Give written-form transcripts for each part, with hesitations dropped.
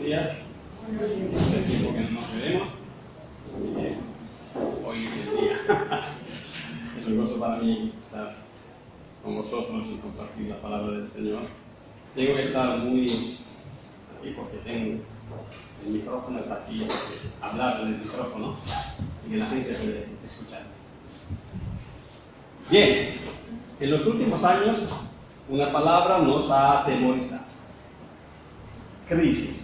días. Hace tiempo que no nos veremos. Así que hoy es el día. Es un gozo para mí estar con vosotros y compartir la palabra del Señor. Tengo que estar muy aquí porque tengo el micrófono está aquí, hablar en el micrófono y que la gente puede escuchar. Bien, en los últimos años una palabra nos ha atemorizado: crisis.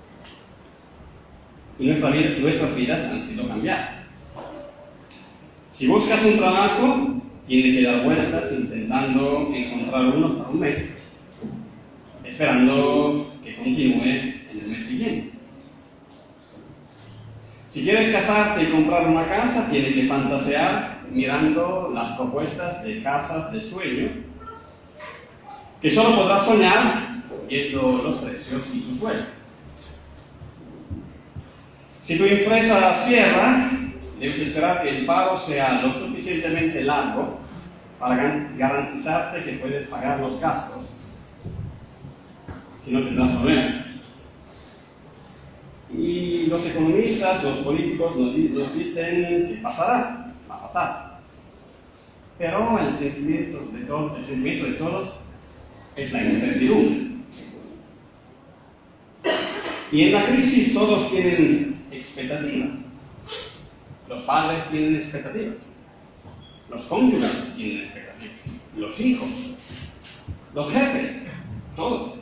Y nuestras vidas han sido cambiadas. Si buscas un trabajo, tienes que dar vueltas intentando encontrar uno para un mes, esperando que continúe en el mes siguiente. Si quieres casarte y comprar una casa, tienes que fantasear mirando las propuestas de casas de sueño, que solo podrás soñar viendo los precios y tu sueldo. Si tu empresa cierra, debes esperar que el pago sea lo suficientemente largo para garantizarte que puedes pagar los gastos, si no tendrás problemas. Y los economistas, los políticos nos dicen que pasará, va a pasar. Pero el sentimiento de todos es la incertidumbre. Y en la crisis todos tienen expectativas. Los padres tienen expectativas. Los cónyuges tienen expectativas. Los hijos. Los jefes. Todos.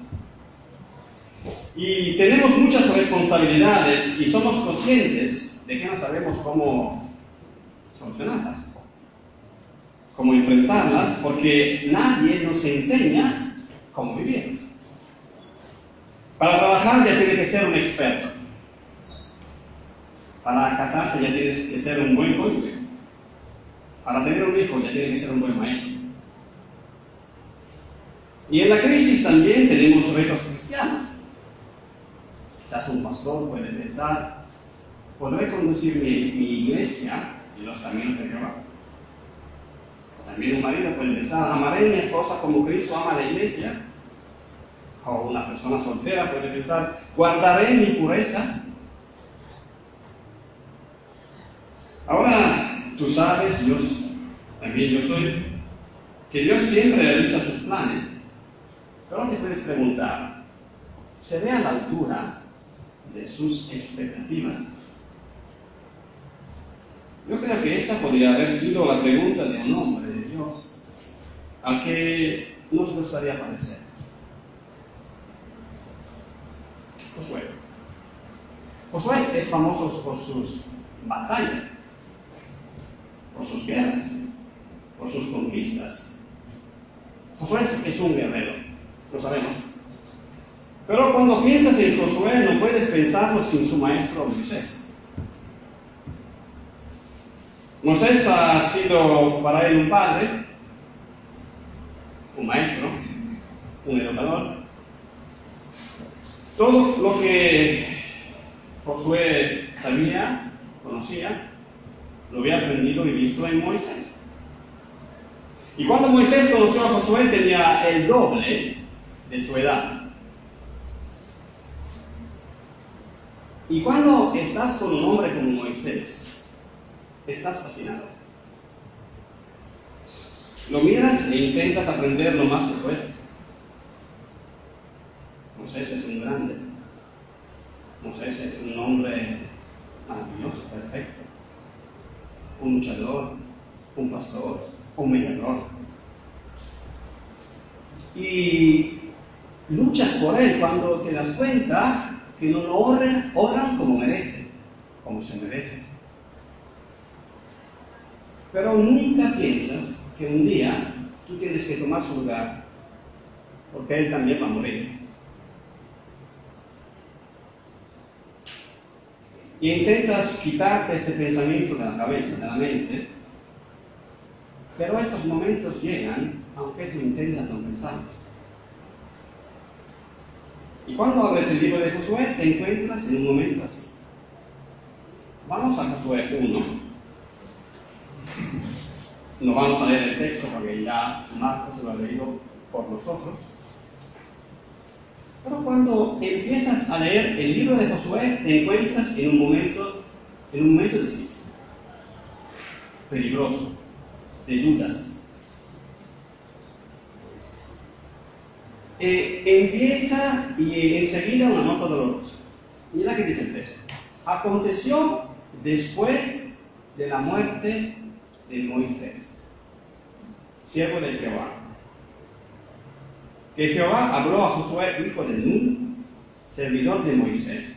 Y tenemos muchas responsabilidades y somos conscientes de que no sabemos cómo solucionarlas, cómo enfrentarlas, porque nadie nos enseña cómo vivir. Para trabajar ya tienes que ser un experto. Para casarte ya tienes que ser un buen cónyuge. Para tener un hijo ya tienes que ser un buen maestro. Y en la crisis también tenemos retos cristianos. Quizás un pastor puede pensar: ¿podré conducir mi iglesia en los caminos de Jehová? También un marido puede pensar: ¿amaré a mi esposa como Cristo ama a la iglesia? O una persona soltera puede pensar: ¿guardaré mi pureza? Ahora, tú sabes, también yo soy, que Dios siempre realiza sus planes, pero te puedes preguntar: ¿seré a la altura de sus expectativas? Yo creo que esta podría haber sido la pregunta de un hombre de Dios al que nos gustaría parecer. Josué es famoso por sus batallas, por sus guerras, por sus conquistas. Josué es un guerrero, lo sabemos. Pero cuando piensas en Josué, no puedes pensarlo sin su maestro Moisés. Moisés ha sido para él un padre, un maestro, un educador. Todo lo que Josué sabía, conocía, lo había aprendido y visto en Moisés. Y cuando Moisés conoció a Josué, tenía el doble de su edad. Y cuando estás con un hombre como Moisés, estás fascinado. Lo miras e intentas aprender lo más que puedes. Moisés es un grande. Moisés es un hombre maravilloso, perfecto. Un luchador, un pastor, un mediador. Y luchas por él cuando te das cuenta que no lo oran como merece, como se merece. Pero nunca piensas que un día tú tienes que tomar su lugar, porque él también va a morir. Y intentas quitarte este pensamiento de la cabeza, de la mente, pero estos momentos llegan, aunque tú intentas no pensarlos. Y cuando abres el libro de Josué, te encuentras en un momento así. Vamos a Josué 1. No vamos a leer el texto porque ya Marcos lo ha leído por nosotros. Pero cuando empiezas a leer el libro de Josué, te encuentras en un momento difícil, peligroso, de dudas. Empieza y enseguida una nota dolorosa. Mira que dice el texto. Aconteció después de la muerte de Moisés, siervo de Jehová, que Jehová habló a Josué, hijo de Nun, servidor de Moisés.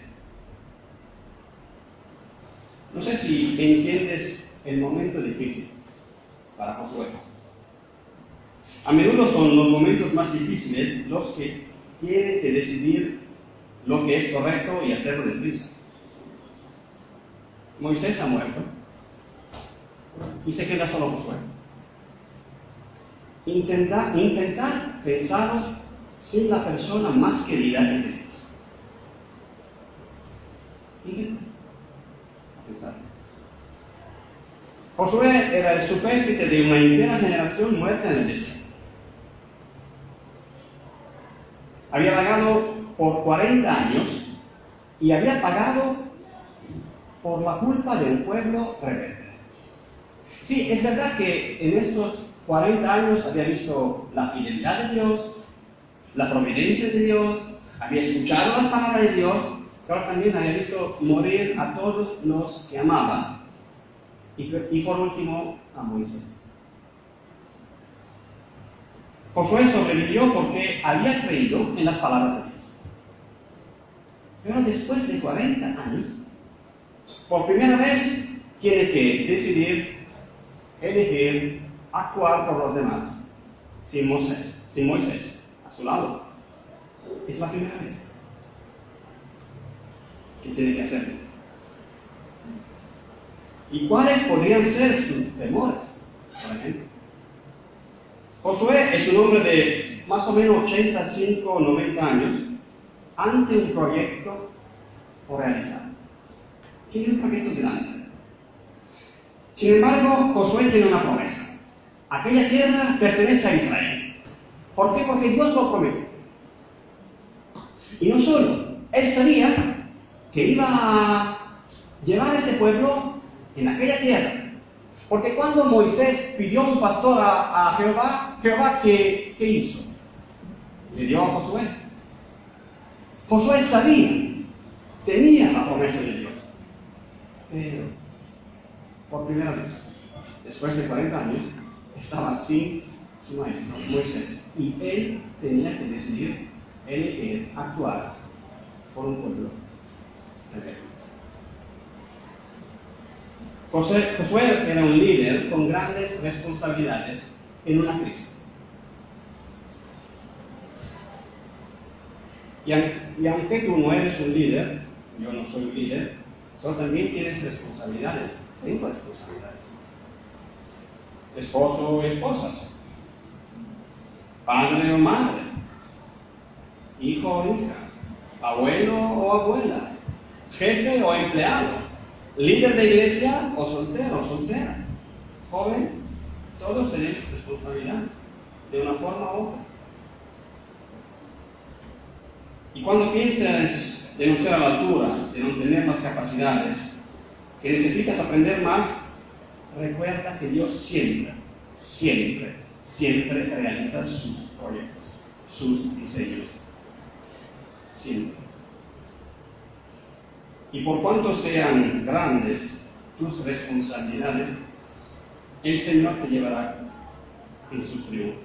No sé si entiendes el momento difícil para Josué. A menudo son los momentos más difíciles los que tienen que decidir lo que es correcto y hacerlo deprisa. Moisés ha muerto y se queda solo Josué. Intentar pensaros sin la persona más querida que tenéis. Intenta pensar. Josué era el superstite de una entera generación muerta en el desierto. Había vagado por 40 años y había pagado por la culpa de un pueblo rebelde. Sí, es verdad que en estos 40 años había visto la fidelidad de Dios, la providencia de Dios, había escuchado las palabras de Dios, pero también había visto morir a todos los que amaba y por último a Moisés. Josué sobrevivió porque había creído en las palabras de Dios. Pero después de 40 años, por primera vez tiene que decidir, elegir, actuar por los demás, sin Moisés a su lado. Es la primera vez que tiene que hacerlo. ¿Y cuáles podrían ser sus temores, por ejemplo? Josué es un hombre de más o menos 85 o 90 años ante un proyecto por realizar. Tiene un proyecto delante. Sin embargo, Josué tiene una promesa. Aquella tierra pertenece a Israel. ¿Por qué? Porque Dios lo prometió. Y no solo, él sabía que iba a llevar a ese pueblo en aquella tierra. Porque cuando Moisés pidió un pastor a Jehová, ¿qué hizo? Le dio a Josué. Josué sabía, tenía la promesa de Dios. Pero, por primera vez, después de 40 años, estaba sin su maestro, Moisés. Y él tenía que decidir, elegir, actuar por un pueblo rebelde. Josué era un líder con grandes responsabilidades en una crisis. Y aunque tú no eres un líder, yo no soy un líder, pero también tienes responsabilidades. Tengo responsabilidades. Esposo o esposas, padre o madre, hijo o hija, abuelo o abuela, jefe o empleado, líder de iglesia o soltero o soltera, joven, todos tenemos responsabilidades, de una forma u otra. Y cuando piensas de no ser a la altura, de no tener las capacidades, que necesitas aprender más, recuerda que Dios siempre realiza sus proyectos, sus diseños. Siempre. Y por cuanto sean grandes tus responsabilidades, el Señor te llevará en sus triunfos.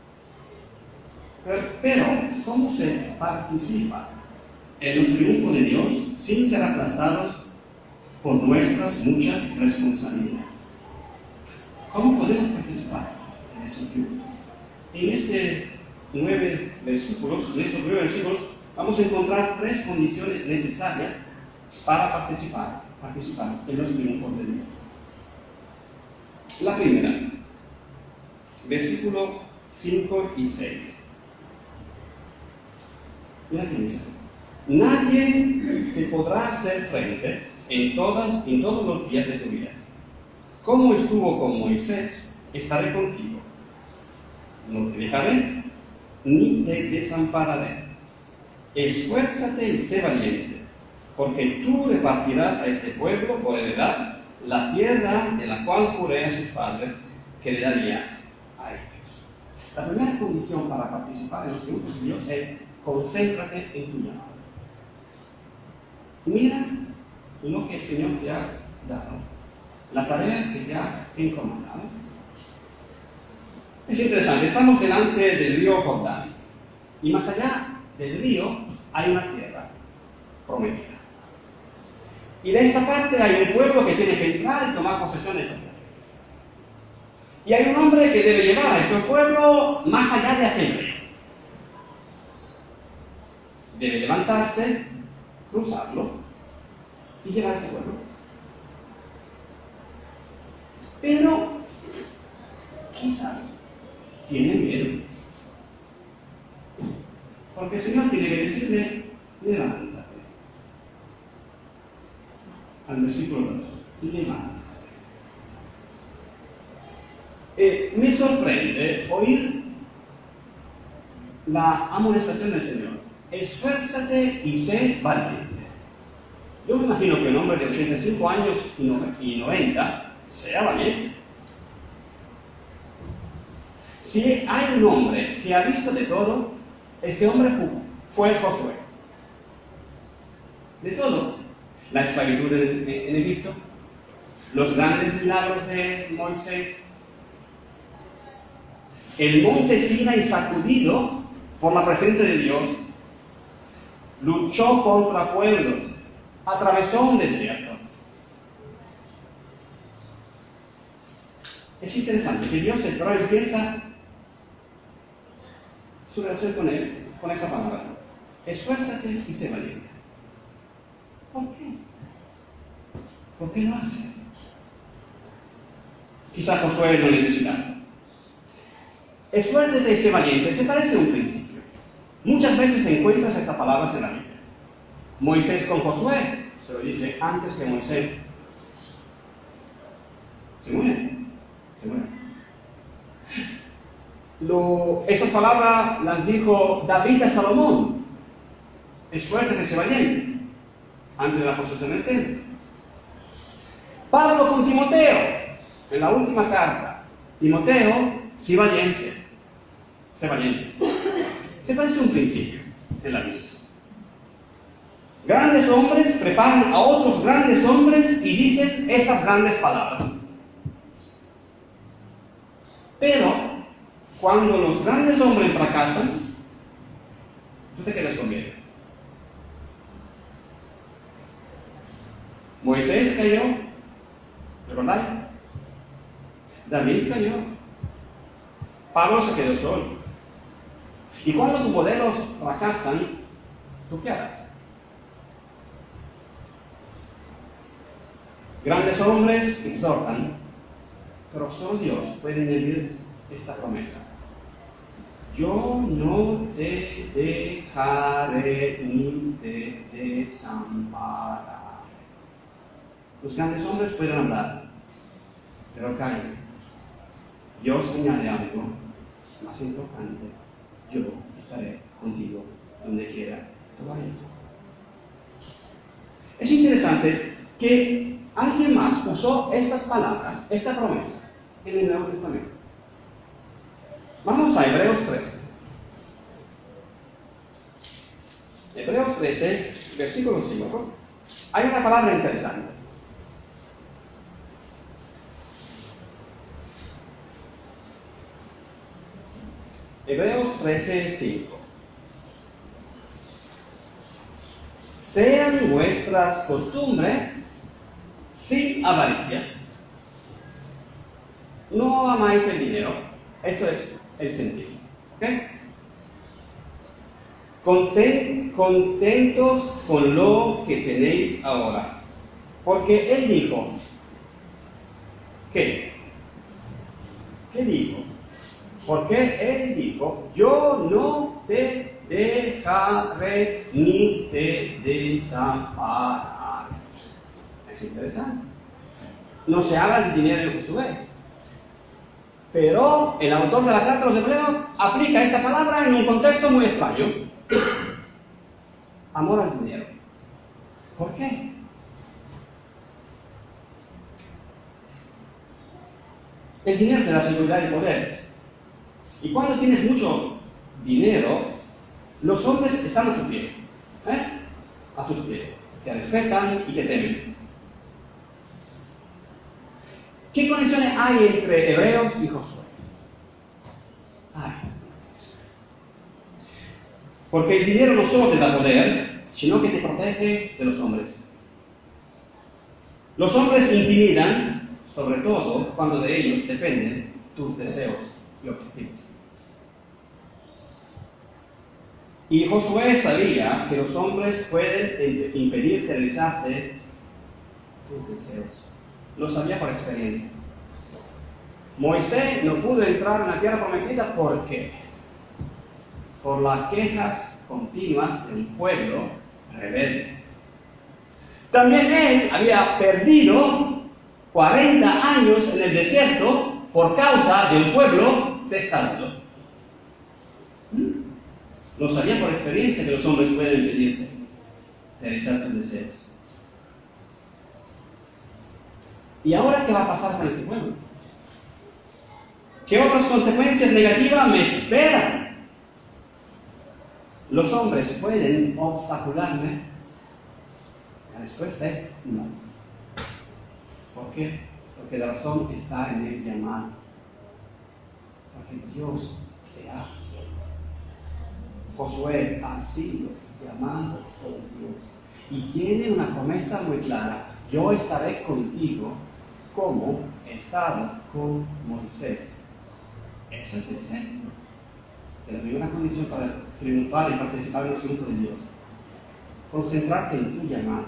Pero, ¿cómo se participa en los triunfos de Dios sin ser aplastados por nuestras muchas responsabilidades? ¿Cómo podemos participar en esos triunfos? En estos 9 versículos, vamos a encontrar 3 condiciones necesarias para participar en los triunfos de Dios. La primera, versículos 5 y 6. Mira qué dice: nadie te podrá hacer frente en todos los días de tu vida. Como estuvo con Moisés, estaré contigo. No te dejaré, ni te desampararé. esfuérzate y sé valiente, porque tú repartirás a este pueblo por heredad la tierra de la cual juré a sus padres que le daría a ellos. La primera condición para participar en los triunfos de Dios es concéntrate en tu llamado. Mira lo que el Señor te ha dado, la tarea que te ha encomendado. Es interesante, estamos delante del río Jordán, y más allá del río hay una tierra prometida. Y de esta parte hay un pueblo que tiene que entrar y tomar posesión de esa tierra. Y hay un hombre que debe llevar a ese pueblo más allá de aquel río. Debe levantarse, cruzarlo y llegar a ese pueblo. Pero quizás tiene miedo. Porque el Señor tiene que decirle, levántate. Al versículo 2, levántate. Me sorprende oír la amonestación del Señor. Esfuérzate y sé valiente. Yo me imagino que un hombre de 85 años y 90 sea valiente. Si hay un hombre que ha visto de todo, este hombre fue Josué. De todo. La esclavitud en Egipto, los grandes milagros de Moisés, el monte Sinaí sacudido por la presencia de Dios, luchó contra pueblos, atravesó un desierto. Es interesante que Dios pero empieza su relación con él, con esa palabra. Esfuérzate y sé valiente. ¿Por qué? ¿Por qué lo hace? Quizás Josué lo necesitaba. Esfuérzate y sé valiente. Se parece a un principio. Muchas veces encuentras estas palabras en la Biblia. Moisés con Josué se lo dice antes que Moisés se muere. Esas palabras las dijo David a Salomón. Esfuérzate y sé valiente. Antes de la construcción del templo. Pablo con Timoteo, en la última carta. Timoteo, sé valiente. Se parece a un principio en la Biblia. Grandes hombres preparan a otros grandes hombres y dicen estas grandes palabras. Pero, cuando los grandes hombres fracasan, tú te quedas con miedo. Moisés cayó, ¿recordáis? David cayó. Pablo se quedó solo. Y cuando tus modelos fracasan, ¿tú qué harás? Grandes hombres exhortan, pero solo Dios puede medir esta promesa. Yo no te dejaré ni te desampararé. Los grandes hombres pueden hablar, pero callen. Dios añade algo más importante. Yo estaré contigo donde quiera que vayas. Es interesante que alguien más usó estas palabras, esta promesa, en el Nuevo Testamento. Vamos a Hebreos 13. Hebreos 13, versículo 5. Hay una palabra interesante. Hebreos 13:5. Sean vuestras costumbres sin avaricia. No amáis el dinero. Eso es el sentido. ¿Ok? Contentos con lo que tenéis ahora. Porque Él dijo, ¿qué? ¿Qué dijo? Porque Él dijo, yo no te dejaré ni te desampararé. Es interesante. No se habla del dinero de Josué. Pero el autor de la carta a los Hebreos aplica esta palabra en un contexto muy extraño. amor al dinero. ¿Por qué? El dinero te da seguridad y poder. Y cuando tienes mucho dinero, los hombres están a tu pie. A tus pies. Te respetan y te temen. ¿Qué conexiones hay entre Hebreos y Josué? Porque el dinero no solo te da poder, sino que te protege de los hombres. Los hombres intimidan, sobre todo cuando de ellos dependen tus deseos y objetivos. Y Josué sabía que los hombres pueden impedirte realizarte tus deseos. Lo sabía por experiencia. Moisés no pudo entrar en la tierra prometida, ¿por qué? Por las quejas continuas de un pueblo rebelde. También él había perdido 40 años en el desierto por causa de un pueblo testarudo. Lo sabía por experiencia que los hombres pueden impedirte realizar tus deseos. ¿Y ahora qué va a pasar con este pueblo? ¿Qué otras consecuencias negativas me esperan? ¿Los hombres pueden obstacularme? La respuesta es no. ¿Por qué? Porque la razón está en el llamado. Porque Dios te ama. Josué ha sido llamado por Dios y tiene una promesa muy clara: yo estaré contigo como he estado con Moisés. Eso es el centro de la primera condición para triunfar y participar en los triunfos de Dios. Concentrarte en tu llamado.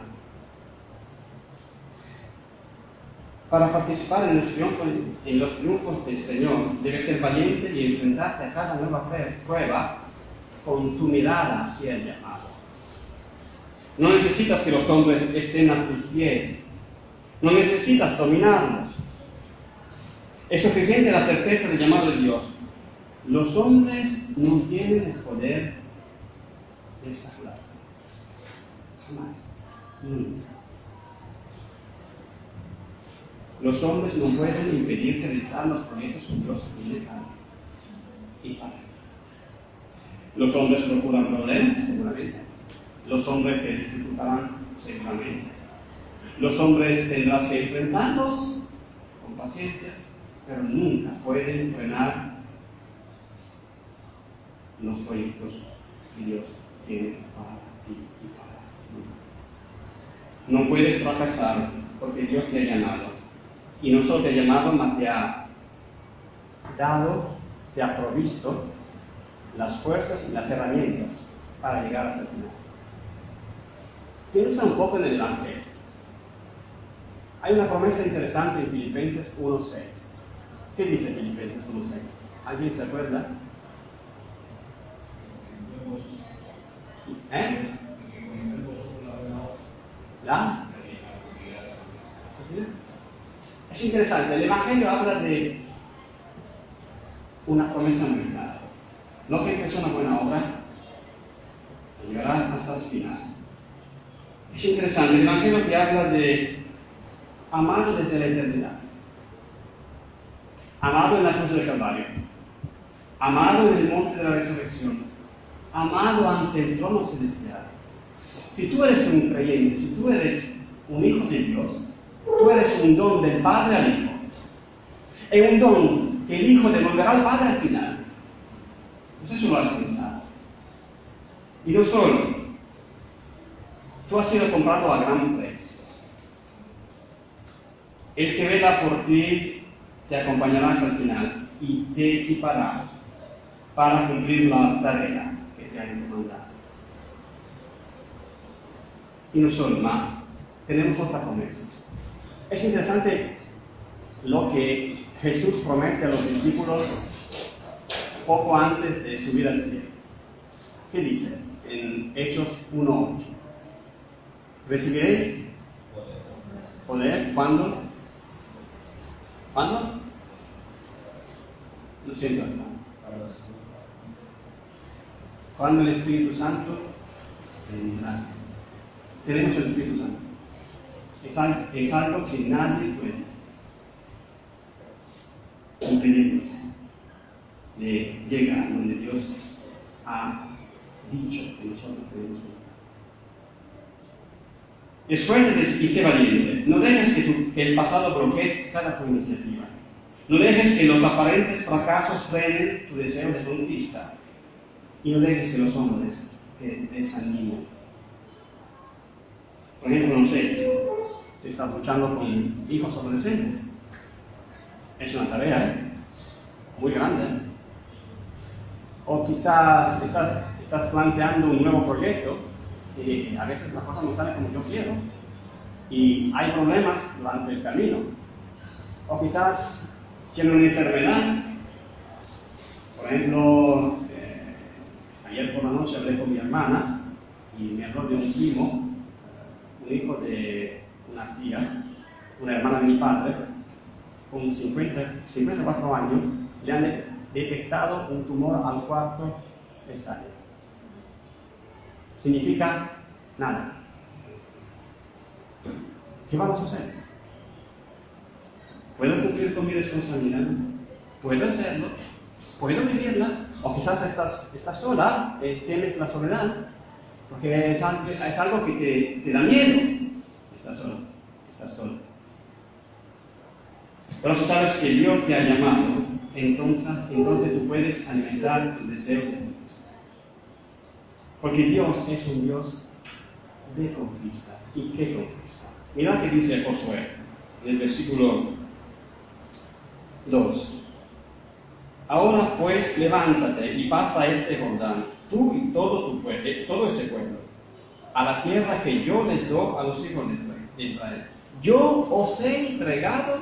Para participar en los triunfos del Señor, debes ser valiente y enfrentarte a cada nueva prueba con tu mirada hacia el llamado. No necesitas que los hombres estén a tus pies. No necesitas dominarlos. Es suficiente la certeza del llamado de Dios. Los hombres no tienen el poder de obstacular. Jamás. Nunca. Los hombres no pueden impedir realizar los proyectos que Dios tiene para y para. Los hombres procuran problemas, seguramente. Los hombres te dificultarán, seguramente. Los hombres tendrás que enfrentarlos con paciencia, pero nunca pueden frenar los proyectos que Dios tiene para ti y para ti. No puedes fracasar porque Dios te ha llamado. Y no solo te ha llamado, mas te ha dado, te ha provisto las fuerzas y las herramientas para llegar hasta el final. Piensa un poco en el Evangelio. Hay una promesa interesante en Filipenses 1:6. ¿Qué dice Filipenses 1:6? ¿Alguien se acuerda? ¿La? Es interesante, el Evangelio habla de una promesa muy clara. No que empezó una buena obra, llegará hasta el final. Es interesante, el Evangelio que habla de amado desde la eternidad, amado en la cruz del Calvario, amado en el monte de la resurrección, amado ante el trono celestial. Si tú eres un creyente, si tú eres un hijo de Dios, tú eres un don del Padre al Hijo. Es un don que el Hijo devolverá al Padre al final. Pues eso lo has pensado. Y no solo, tú has sido comprado a gran precio. El que vela por ti te acompañará hasta el final y te equipará para cumplir la tarea que te ha encomendado. Y no solo, más, tenemos otra promesa. Es interesante lo que Jesús promete a los discípulos poco antes de subir al cielo. ¿Qué dice en Hechos 1:8? ¿Recibiréis poder? ¿Cuándo? ¿Cuándo? Lo siento, hasta. ¿Cuándo el Espíritu Santo de liderazgo. Tenemos el Espíritu Santo. Es algo que nadie puede impedirnos de llegar donde Dios ha dicho que nosotros tenemos que llegar. Esfuérzate y sé valiente. No dejes que el pasado bloquee cada tu iniciativa. No dejes que los aparentes fracasos frenen tu deseo de conquista. Y no dejes que los hombres te desanimen. Por ejemplo, no sé, si estás luchando con hijos adolescentes, es una tarea muy grande. O quizás estás planteando un nuevo proyecto y a veces la cosa no sale como yo quiero y hay problemas durante el camino. O quizás tiene una enfermedad. Por ejemplo, ayer por la noche hablé con mi hermana y me habló de un primo, un hijo de una tía, una hermana de mi padre, con 54 años, le han detectado un tumor al 4º estadio. Significa nada. ¿Qué vamos a hacer? ¿Puedo cumplir con mi responsabilidad? ¿Puedo hacerlo? ¿Puedo vivirlas? O quizás estás sola, temes la soledad, porque es algo que te da miedo. Estás solo. Pero si sabes que Dios te ha llamado, entonces tú puedes alimentar tu deseo de conquista. Porque Dios es un Dios de conquista. ¿Y qué conquista? Mira que dice Josué en el versículo 2. Ahora pues levántate y pasa este Jordán, tú y todo tu pueblo, todo ese pueblo, a la tierra que yo les doy a los hijos de Israel. Yo os he entregado,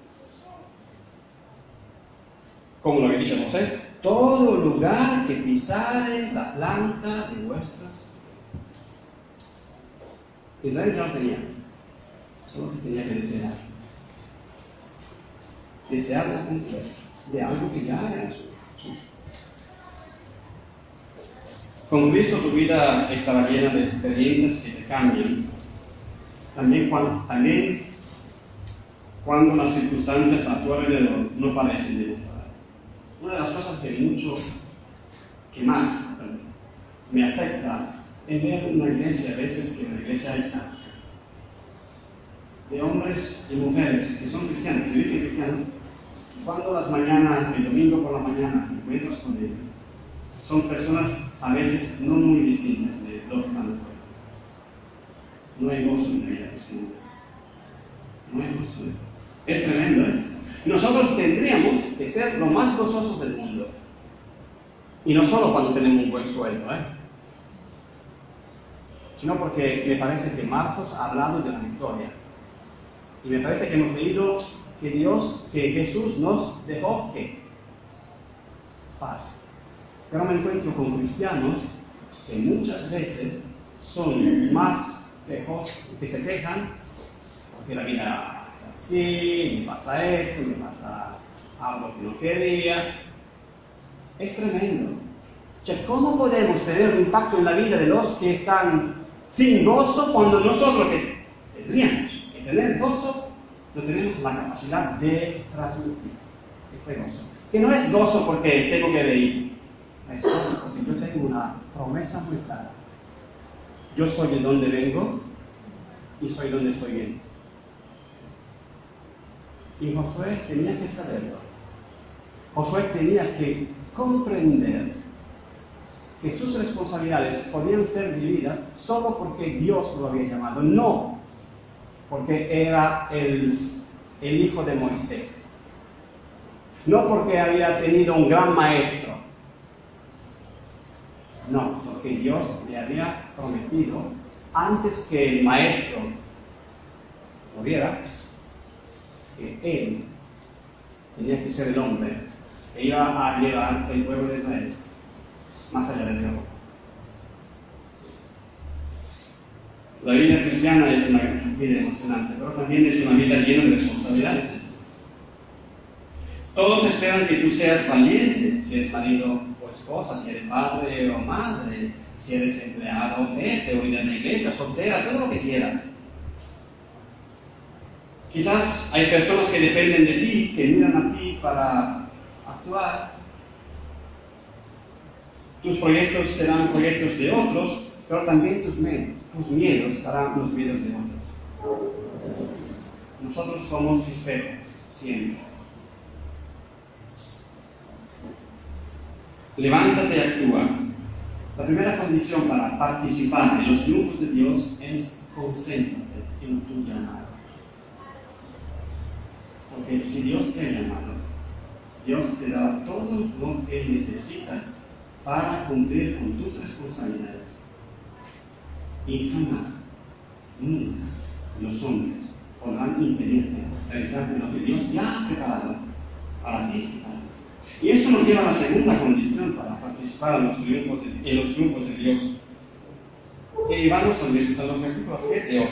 como lo había dicho Moisés, todo lugar que pisare la planta de vuestras pies. Israel ya lo tenía, solo que tenía que desear. Desear la conquista de algo que ya era suyo. Con Cristo tu vida estará llena de experiencias que te cambian. También cuando las circunstancias a tu alrededor no parecen de mejorar. Una de las cosas que más me afecta es ver una iglesia, a veces que la iglesia está de hombres y mujeres que son cristianos, se dicen cristianos, cuando las mañanas, el domingo por la mañana, encuentras con ellos, son personas a veces no muy distintas de lo que están afuera. No hay gozo en la vida cristiana. No hay gozo. Es tremendo, ¿eh? Nosotros tendríamos que ser lo más gozosos del mundo. Y no solo cuando tenemos un buen sueldo, sino porque me parece que Marcos ha hablado de la victoria. Y me parece que hemos leído que Jesús nos dejó ¿qué? Paz. Pero me encuentro con cristianos que muchas veces son más que se quejan porque la vida es así, me pasa esto, me pasa algo que no quería. Es tremendo. O sea, ¿cómo podemos tener un impacto en la vida de los que están sin gozo cuando nosotros que tendríamos que tener gozo no tenemos la capacidad de transmitir este gozo? Que no es gozo porque tengo que reír, es gozo porque yo tengo una promesa muy clara. Yo soy de donde vengo y soy donde estoy bien. Y Josué tenía que saberlo. Josué tenía que comprender que sus responsabilidades podían ser vividas solo porque Dios lo había llamado, no porque era el hijo de Moisés, no porque había tenido un gran maestro, no, porque Dios le había prometido antes que el maestro muriera que él tenía que ser el hombre que iba a llevar el pueblo de Israel más allá del Dios. La vida cristiana es una vida emocionante, pero también es una vida llena de responsabilidades. Todos esperan que tú seas valiente si eres marido o esposa, si eres padre o madre, si eres empleado o jefe, o líder de la iglesia, soltera, todo lo que quieras. Quizás hay personas que dependen de ti, que miran a ti para actuar. Tus proyectos serán proyectos de otros, pero también tus miedos serán los miedos de otros. Nosotros somos espejos, siempre. Levántate y actúa. La primera condición para participar en los triunfos de Dios es concéntrate en tu llamado. Porque si Dios te ha llamado, Dios te dará todo lo que necesitas para cumplir con tus responsabilidades. Y jamás, nunca, los hombres podrán impedirte realizar lo que Dios ya ha preparado para ti. Y esto nos lleva a la segunda condición para participar en los triunfos de Dios. Y vamos a los versículos 7 y 8.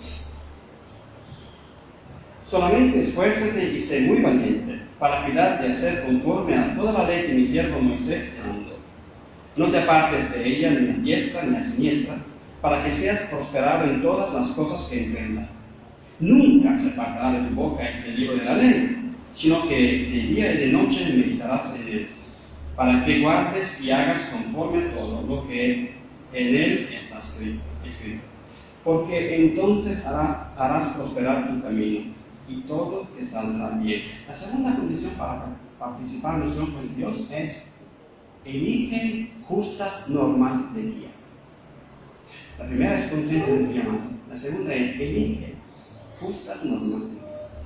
Solamente esfuérzate y sé muy valiente para cuidar de hacer conforme a toda la ley que mi siervo Moisés te mandó. No te apartes de ella ni a diestra ni a siniestra, para que seas prosperado en todas las cosas que emprendas. Nunca se apartará de tu boca este libro de la ley, sino que de día y de noche meditarás en él, para que guardes y hagas conforme a todo lo que en él está escrito. Porque entonces harás prosperar tu camino, y todo te saldrá bien. La segunda condición para participar en los triunfos de Dios es: elige justas normas de guía. La primera es concéntrate en tu llamado. La segunda es: elige justas normas de guía.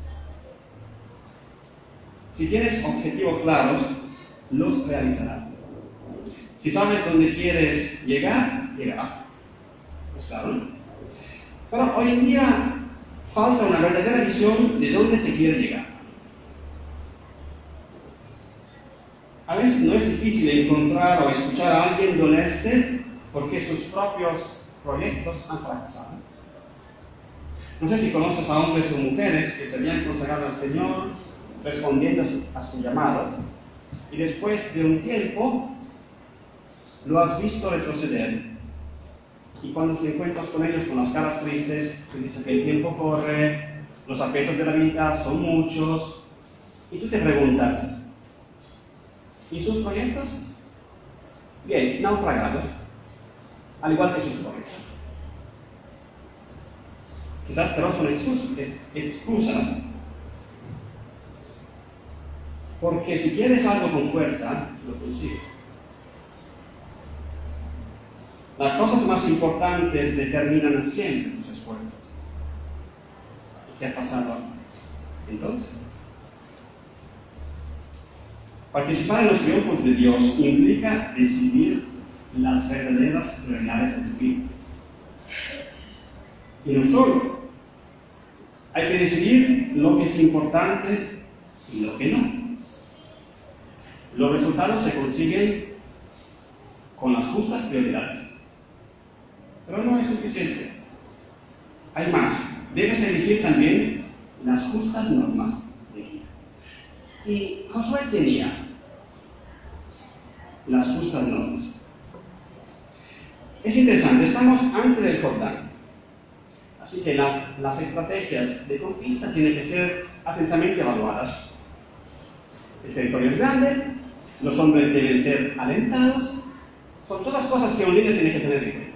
Si tienes objetivos claros, los realizarás. Si sabes dónde quieres llegar, llegarás. Es claro, ¿no? Pero hoy en día falta una verdadera visión de dónde se quiere llegar. A veces no es difícil encontrar o escuchar a alguien dolerse porque sus propios proyectos han fracasado. No sé si conoces a hombres o mujeres que se habían consagrado al Señor respondiendo a su llamado, y después de un tiempo lo has visto retroceder. Y cuando te encuentras con ellos con las caras tristes, te dicen que el tiempo corre, los aspectos de la vida son muchos, y tú te preguntas: ¿y sus proyectos? Bien, naufragados, al igual que sus promesas. Quizás, pero son excusas, porque si quieres algo con fuerza, lo consigues. Las cosas más importantes determinan siempre tus esfuerzos. ¿Qué ha pasado entonces? Participar en los triunfos de Dios implica decidir las verdaderas prioridades de tu vida. Y no solo. Hay que decidir lo que es importante y lo que no. Los resultados se consiguen con las justas prioridades. Pero no es suficiente. Hay más. Debes elegir también las justas normas de vida. Y Josué tenía las justas normas. Es interesante, estamos antes del Jordán. Así que las estrategias de conquista tienen que ser atentamente evaluadas. El territorio es grande, los hombres deben ser alentados, son todas cosas que un líder tiene que tener en cuenta.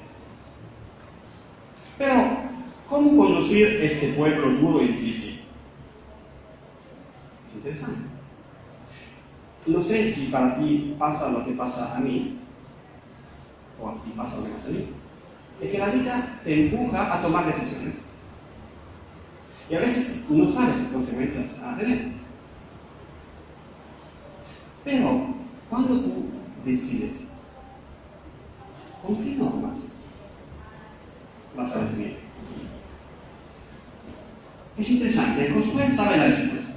Pero, ¿cómo conducir este pueblo duro y difícil? Es interesante. No sé si para ti pasa lo que pasa a mí, o a ti pasa lo que pasa a mí. Es que la vida te empuja a tomar decisiones. Y a veces no sabes qué consecuencias van a tener. Pero, cuando tú decides, ¿con qué normas vas a decidir? Es interesante, Josué sabe la respuesta.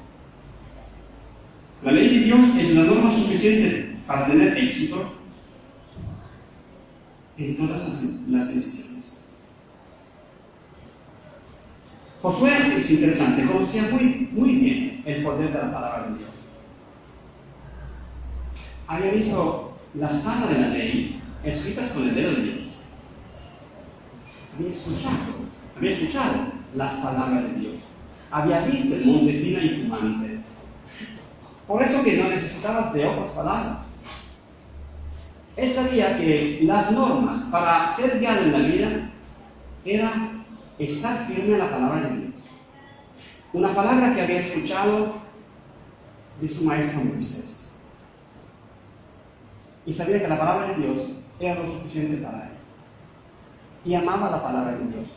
La ley de Dios es la norma suficiente para tener éxito en todas las decisiones. Josué, es interesante, conocía muy bien el poder de la palabra de Dios. Había visto las tablas de la ley escritas con el dedo de Dios. Había escuchado las palabras de Dios. Había visto el monte Sinaí fumante. Por eso que no necesitabas de otras palabras. Él sabía que las normas para ser guiado en la vida era estar firme en la palabra de Dios. Una palabra que había escuchado de su maestro Moisés. Y sabía que la palabra de Dios era lo suficiente para él. Y amaba la palabra de Dios.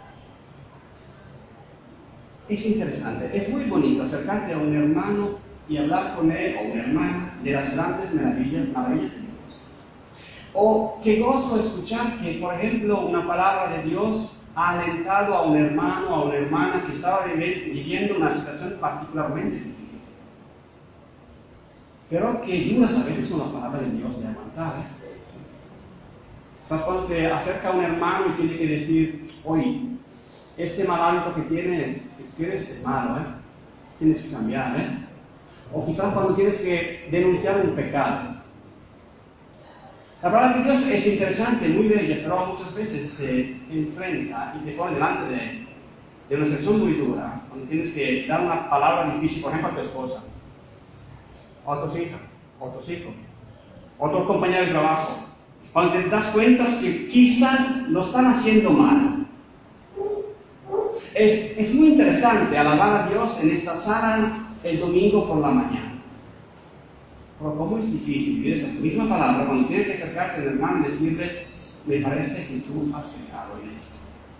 Es interesante, es muy bonito acercarte a un hermano y hablar con él o una hermana de las grandes maravillas de Dios. O qué gozo escuchar que, por ejemplo, una palabra de Dios ha alentado a un hermano o a una hermana que estaba viviendo una situación particularmente difícil. Pero que duras a veces son las palabras de Dios de aguantar. ¿Sabes cuando te acerca un hermano y tiene que decir, oye, este mal hábito que tienes es malo, tienes que cambiar, O quizás cuando tienes que denunciar un pecado. La palabra de Dios es interesante, muy bella, pero muchas veces te enfrenta y te pone delante de una situación muy dura, cuando tienes que dar una palabra difícil, por ejemplo, a tu esposa, o a tus hijas, o a tus hijos, o a tu compañero de trabajo, cuando te das cuenta que quizás lo están haciendo mal. Es muy interesante alabar a Dios en esta sala el domingo por la mañana. Pero cómo es difícil vivir esa misma palabra cuando tienes que acercarte al hermano y decirle, me parece que tú has pecado en esto.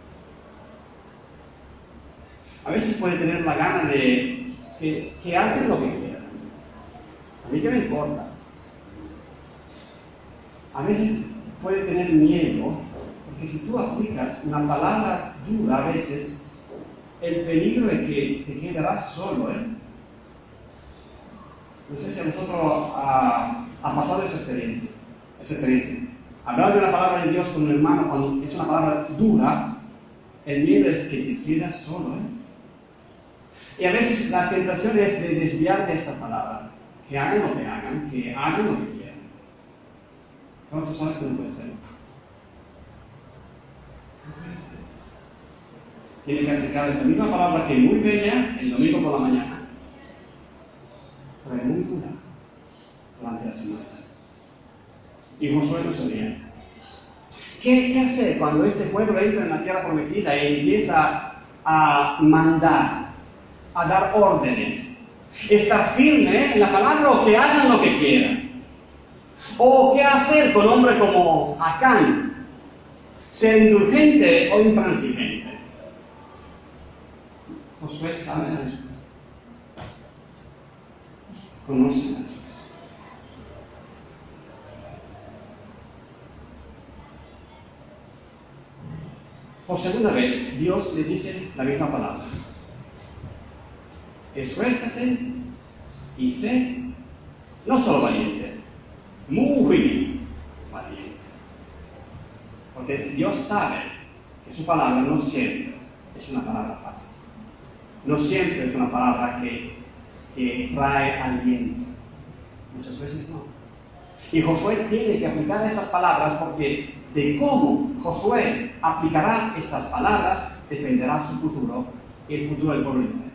A veces puede tener la gana de que hacen lo que quieran. A mí qué me importa. A veces puede tener miedo, porque si tú aplicas una palabra dura a veces, el peligro de que te quedarás solo, No sé si a vosotros ha pasado esa experiencia. Hablar de una palabra de Dios con un hermano cuando es una palabra dura, el miedo es que te quedas solo, Y a veces la tentación es de desviar de esta palabra. Que hagan lo que hagan, que hagan lo que quieran. Pero tú sabes que no puede ser. Tiene que aplicar esa misma palabra que es muy bella el domingo por la mañana, pero es muy dura durante la semana. Y Josué lo sabía. ¿Qué hacer cuando este pueblo entra en la tierra prometida y empieza a mandar, a dar órdenes? Estar firme en la palabra o que hagan lo que quieran. ¿O qué hacer con hombres como Acán? ¿Ser indulgente o intransigente? Josué sabe la respuesta. Conoce la respuesta. Por segunda vez, Dios le dice la misma palabra. Esfuérzate y sé no solo valiente, muy valiente. Porque Dios sabe que su palabra no siempre es una palabra fácil. No siempre es una palabra que trae aliento. Muchas veces no. Y Josué tiene que aplicar estas palabras porque de cómo Josué aplicará estas palabras dependerá su futuro y el futuro del pueblo de Israel.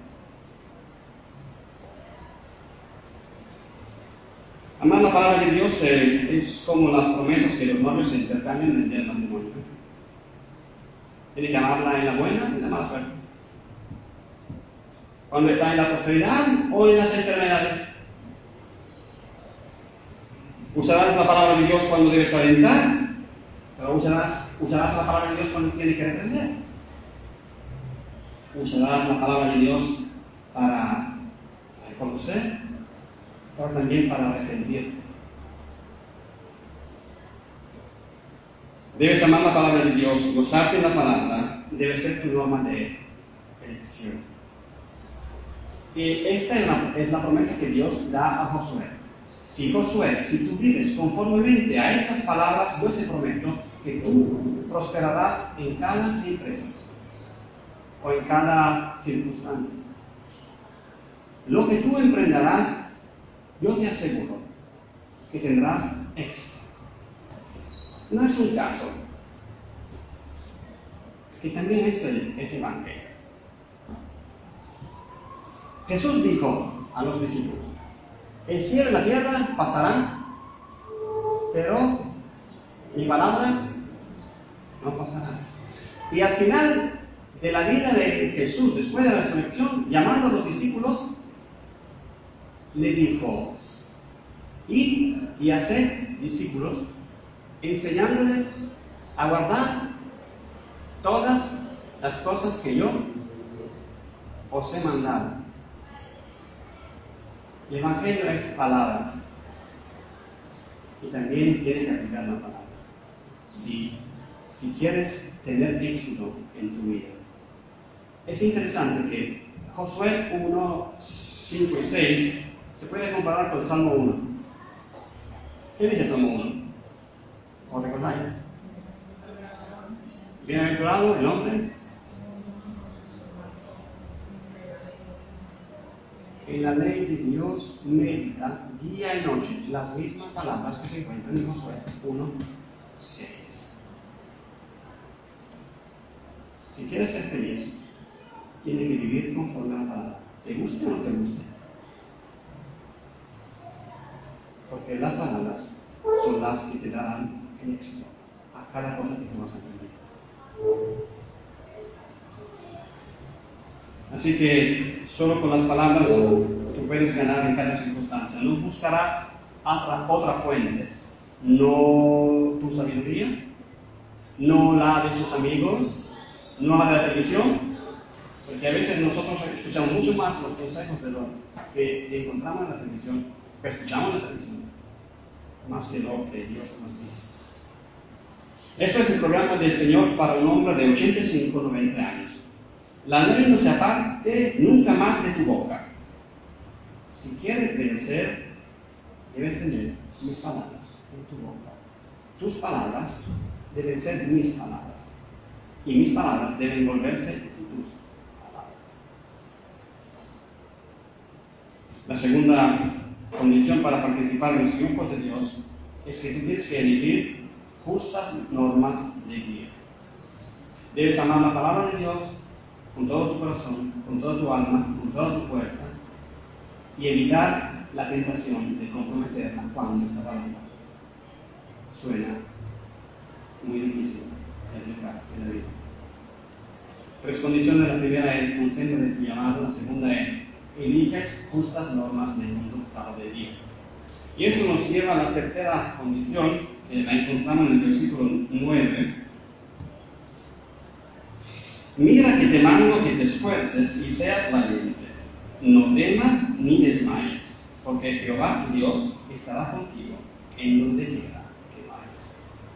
Amar la palabra de Dios es como las promesas que los novios se intercambian en el día del matrimonio. Tiene que amarla en la buena y en la mala suerte. Cuando está en la prosperidad o en las enfermedades. Usarás la palabra de Dios cuando debes alentar, pero usarás la palabra de Dios cuando tienes que reprender. Usarás la palabra de Dios para reconocer, pero también para arrepentirte. Debes amar la palabra de Dios, gozarte de la palabra, debe ser tu norma de elección. Y esta es la promesa que Dios da a Josué. Si tú vives conformemente a estas palabras, yo te prometo que tú prosperarás en cada empresa o en cada circunstancia. Lo que tú emprenderás, yo te aseguro que tendrás éxito. No es un caso, que también esto es evangelio. Jesús dijo a los discípulos: el cielo y la tierra pasarán, pero mi palabra no pasará. Y al final de la vida de Jesús, después de la resurrección, llamando a los discípulos, le dijo: id y haced discípulos, enseñándoles a guardar todas las cosas que yo os he mandado. El Evangelio es palabra, y también tiene que aplicar la palabra. Si quieres tener éxito en tu vida. Es interesante que Josué 1, 5 y 6 se puede comparar con el Salmo 1. ¿Qué dice el Salmo 1? ¿Os recordáis? Bienaventurado el hombre en la ley de Dios medita día y noche, las mismas palabras que se encuentran en Josué 1, 6. Si quieres ser feliz, tienes que vivir conforme a la palabra. ¿Te guste o no te guste? Porque las palabras son las que te darán el éxito a cada cosa que tú vas a aprender. Así que solo con las palabras tú puedes ganar en cada circunstancia. No buscarás otra fuente. No tu sabiduría, no la de tus amigos, no la de la televisión, porque a veces nosotros escuchamos mucho más los consejos de lo que encontramos en la televisión, que escuchamos en la televisión, más que lo que Dios nos dice. Esto es el programa del Señor para un hombre de 85-90 años. La ley no se aparte nunca más de tu boca. Si quieres vencer, debes tener mis palabras en tu boca. Tus palabras deben ser mis palabras. Y mis palabras deben volverse en tus palabras. La segunda condición para participar en los triunfos de Dios es que tú tienes que elegir justas normas de vida. Debes amar la palabra de Dios con todo tu corazón, con toda tu alma, con toda tu fuerza, y evitar la tentación de comprometerla cuando esta palabra suena muy difícil de aplicar en la vida. Tres condiciones: la primera es el centro de tu llamado, la segunda es eliges justas normas de conducta de vida. Y eso nos lleva a la tercera condición, que la encontramos en el versículo 9. Mira que te mando que te esfuerces y seas valiente. No temas ni desmayes, porque Jehová tu Dios estará contigo en donde quiera que vayas.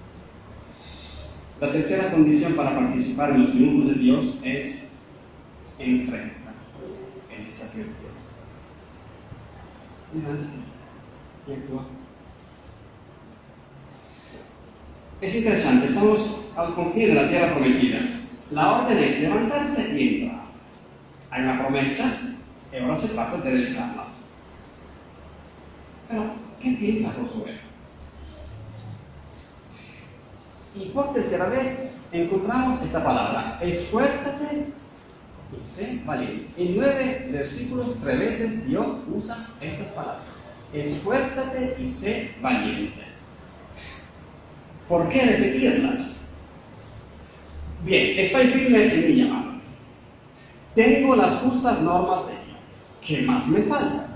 La tercera condición para participar en los triunfos de Dios es enfrenta el desafío de Dios. Levántate y actúa. Es interesante, estamos al confín de la tierra prometida. La orden es levantarse y entrar. Hay una promesa y ahora se trata de realizarla. Pero, ¿qué piensa Josué? Y por tercera vez encontramos esta palabra: esfuérzate y sé valiente. En 9 versículos, 3 veces Dios usa estas palabras: esfuérzate y sé valiente. ¿Por qué repetirlas? Bien, estoy firme en mi llamado. Tengo las justas normas de Dios. ¿Qué más me falta?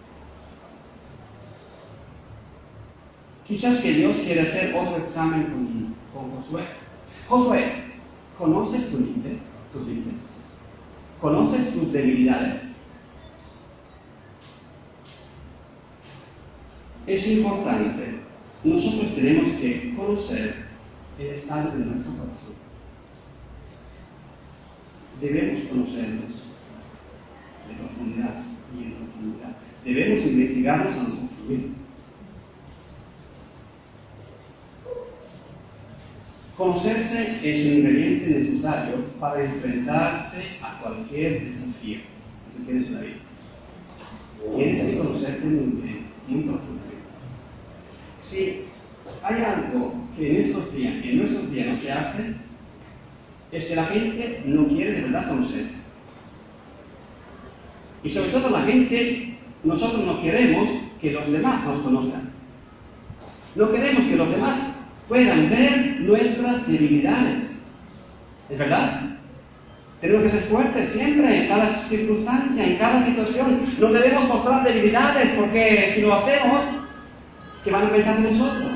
Quizás que Dios quiere hacer otro examen con Josué. Josué, ¿conoces tus límites? ¿Conoces tus debilidades? Es importante. Nosotros tenemos que conocer el estado de nuestro corazón. Debemos conocernos de profundidad y en profundidad. Debemos investigarnos a nosotros mismos. Conocerse es un ingrediente necesario para enfrentarse a cualquier desafío que tienes en la vida. Tienes que conocerte muy bien, muy profundamente. Si hay algo que en nuestros días no se hace, es que la gente no quiere de verdad conocerse. Y sobre todo nosotros no queremos que los demás nos conozcan. No queremos que los demás puedan ver nuestras debilidades. ¿Es verdad? Tenemos que ser fuertes siempre, en cada circunstancia, en cada situación. No debemos mostrar debilidades, porque si lo hacemos, ¿qué van a pensar de nosotros?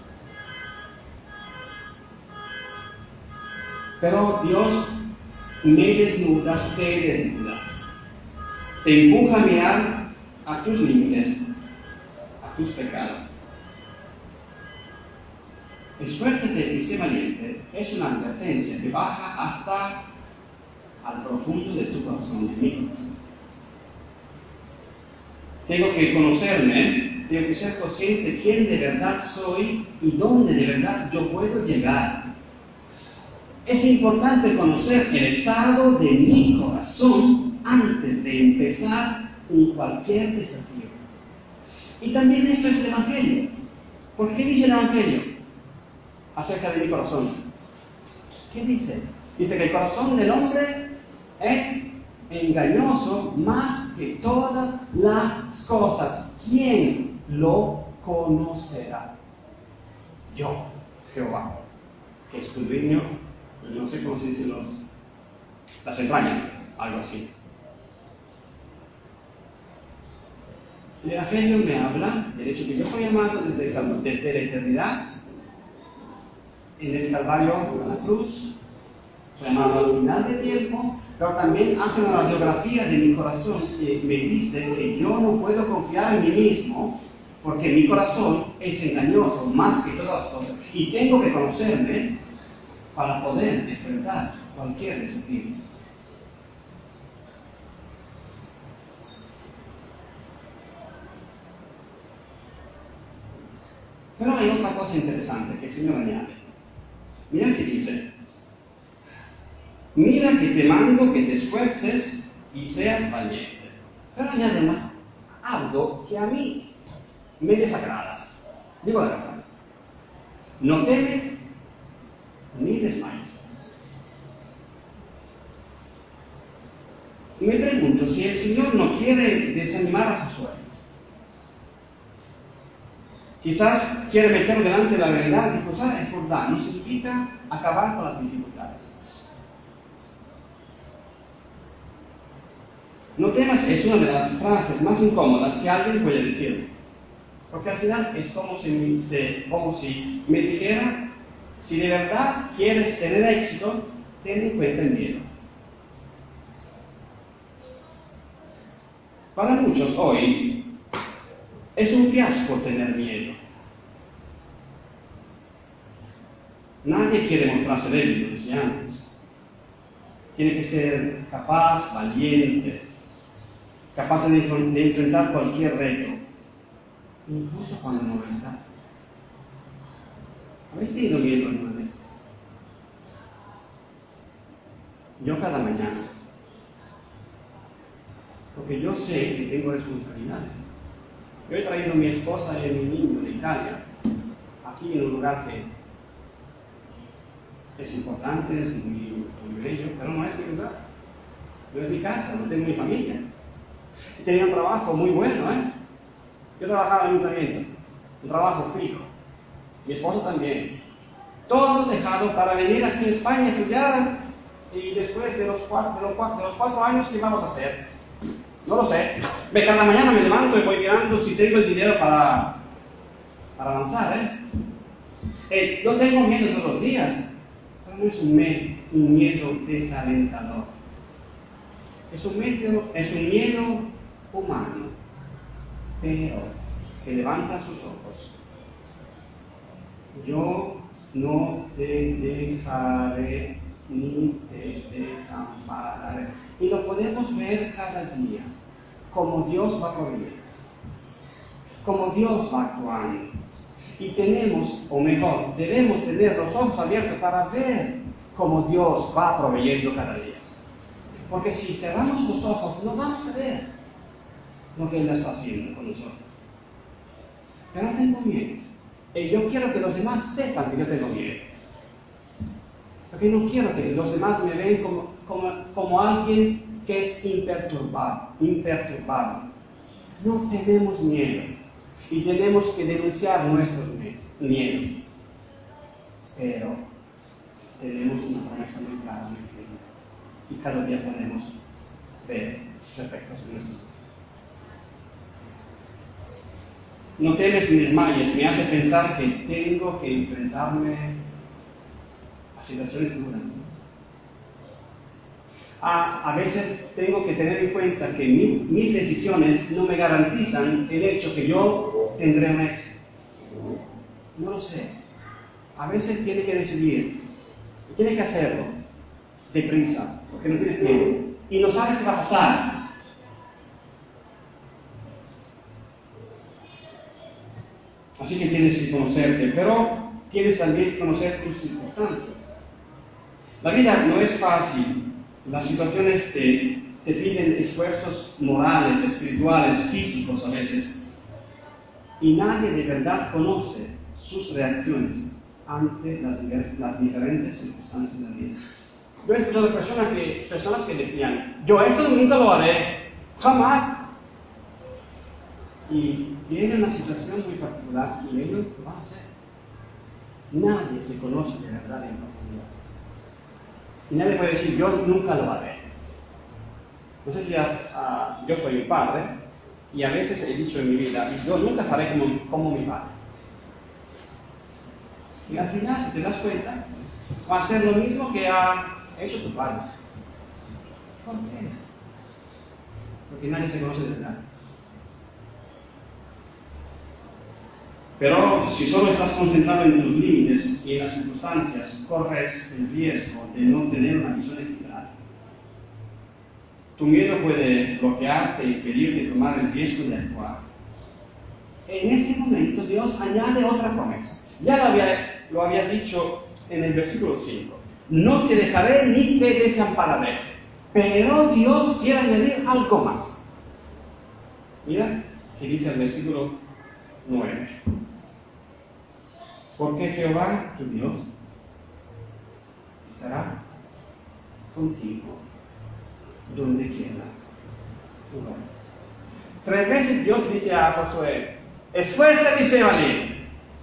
Pero Dios me desnuda, te desnuda. Te empuja a mirar a tus límites, a tus pecados. Esfuérzate y sé valiente es una advertencia que baja hasta al profundo de tu corazón, de mí. Tengo que conocerme, tengo que ser consciente de quién de verdad soy y dónde de verdad yo puedo llegar. Es importante conocer el estado de mi corazón antes de empezar con cualquier desafío. Y también esto es el Evangelio. ¿Por qué dice el Evangelio acerca de mi corazón? ¿Qué dice? Dice que el corazón del hombre es engañoso más que todas las cosas. ¿Quién lo conocerá? Yo, Jehová, que escudriño, no sé cómo se dicen las entrañas, algo así. El Evangelio me habla del hecho que yo soy llamado desde la eternidad, en el Calvario, a la cruz, soy llamado al final del tiempo, pero también hace una radiografía de mi corazón que me dice que yo no puedo confiar en mí mismo, porque mi corazón es engañoso más que todas las cosas, y tengo que conocerme para poder enfrentar cualquier desafío. Pero hay otra cosa interesante que el Señor añade. Mira que dice: mira que te mando que te esfuerces y seas valiente. Pero añade algo que a mí me desagrada. Digo la verdad. No temes ni desmayes. Y me pregunto si el Señor no quiere desanimar a Josué. Quizás quiere meterlo delante de la realidad y cruzar el Jordán. No significa acabar con las dificultades. No temas es una de las frases más incómodas que alguien puede decir. Porque al final es como si me dijera: si de verdad quieres tener éxito, ten en cuenta el miedo. Para muchos hoy es un fiasco tener miedo. Nadie quiere mostrarse débil, lo decía antes. Tiene que ser capaz, valiente, capaz de enfrentar cualquier reto, incluso cuando no lo estás. ¿Habéis tenido miedo alguna vez? Yo cada mañana, porque yo sé que tengo responsabilidades. Yo he traído a mi esposa y a mi niño de Italia, aquí en un lugar que es importante, es muy bello, pero no es mi lugar, no es mi casa, no tengo mi familia. Tenía un trabajo muy bueno, Yo trabajaba en un ayuntamiento, un trabajo fijo. Mi esposo también. Todo dejado para venir aquí a España a estudiar, y después de los 4 años, ¿qué vamos a hacer? No lo sé. Cada mañana me levanto y voy mirando si tengo el dinero para avanzar, Yo tengo miedo todos los días, pero no es un miedo desalentador. Es un miedo humano, pero que levanta sus ojos. Yo no te dejaré ni te desampararé. Y lo podemos ver cada día, como Dios va proveyendo, como Dios va actuando. Y tenemos, o mejor, debemos tener los ojos abiertos para ver cómo Dios va proveyendo cada día. Porque si cerramos los ojos, no vamos a ver lo que Él está haciendo con nosotros. Pero tengo miedo. Y yo quiero que los demás sepan que yo tengo miedo. Porque no quiero que los demás me vean como alguien que es imperturbable. No tenemos miedo. Y tenemos que denunciar nuestros miedos. Pero tenemos una promesa muy clara, muy clara. Y cada día podemos ver sus efectos en nuestras vidas. No temes ni desmayes, me hace pensar que tengo que enfrentarme a situaciones duras. A veces tengo que tener en cuenta que mis decisiones no me garantizan el hecho que yo tendré un éxito. No lo sé. A veces tiene que decidir, tiene que hacerlo deprisa, porque no tienes tiempo. Y no sabes qué va a pasar. Así que tienes que conocerte, pero tienes también que conocer tus circunstancias. La vida no es fácil. Las situaciones te piden esfuerzos morales, espirituales, físicos a veces. Y nadie de verdad conoce sus reacciones ante las diferentes circunstancias de la vida. Yo he escuchado personas que decían, yo esto nunca lo haré, jamás. Y viene una situación muy particular y ellos lo van a hacer. Nadie se conoce de verdad en profundidad. Y nadie puede decir, yo nunca lo haré. No sé si yo soy un padre y a veces he dicho en mi vida, yo nunca haré como mi padre. Y al final, si te das cuenta, va a ser lo mismo que ha hecho tu padre. ¿Por qué? Porque nadie se conoce de verdad. Pero si solo estás concentrado en tus límites y en las circunstancias, corres el riesgo de no tener una visión equilibrada. Tu miedo puede bloquearte y impedirte tomar el riesgo de actuar. En este momento Dios añade otra promesa. Ya lo había dicho en el versículo 5. No te dejaré ni te desampararé. Pero Dios quiere añadir algo más. Mira que dice el versículo 9. Porque Jehová, tu Dios, estará contigo donde quiera tú vayas. 3 veces Dios dice a Josué, esfuérzate y sé valiente.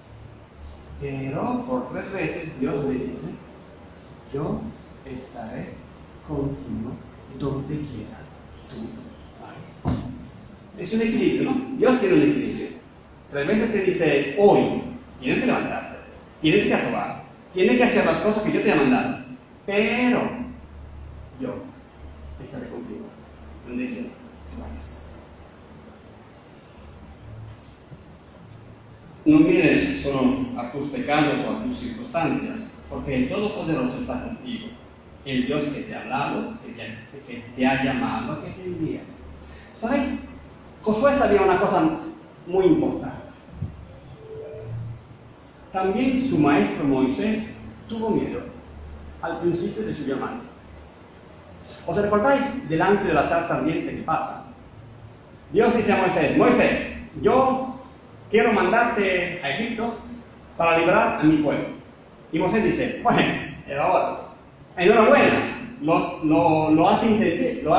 Pero por 3 veces Dios le dice, yo estaré contigo donde quiera tú vayas. Es un equilibrio, ¿no? Dios tiene un equilibrio. 3 veces te dice, hoy tienes que levantarte, tienes que actuar, tienes que hacer las cosas que yo te he mandado. Pero yo estaré contigo donde quiera que vayas. No mires solo a tus pecados o a tus circunstancias, porque el Todopoderoso está contigo. El Dios que te ha hablado, que te ha llamado, que te envía. ¿Sabéis? Josué sabía una cosa muy importante. También su maestro Moisés tuvo miedo al principio de su llamado. ¿Os recordáis delante de la zarza ardiente que pasa? Dios dice a Moisés, Moisés, yo quiero mandarte a Egipto para librar a mi pueblo. Y Moisés dice, bueno, enhorabuena, lo has entendido.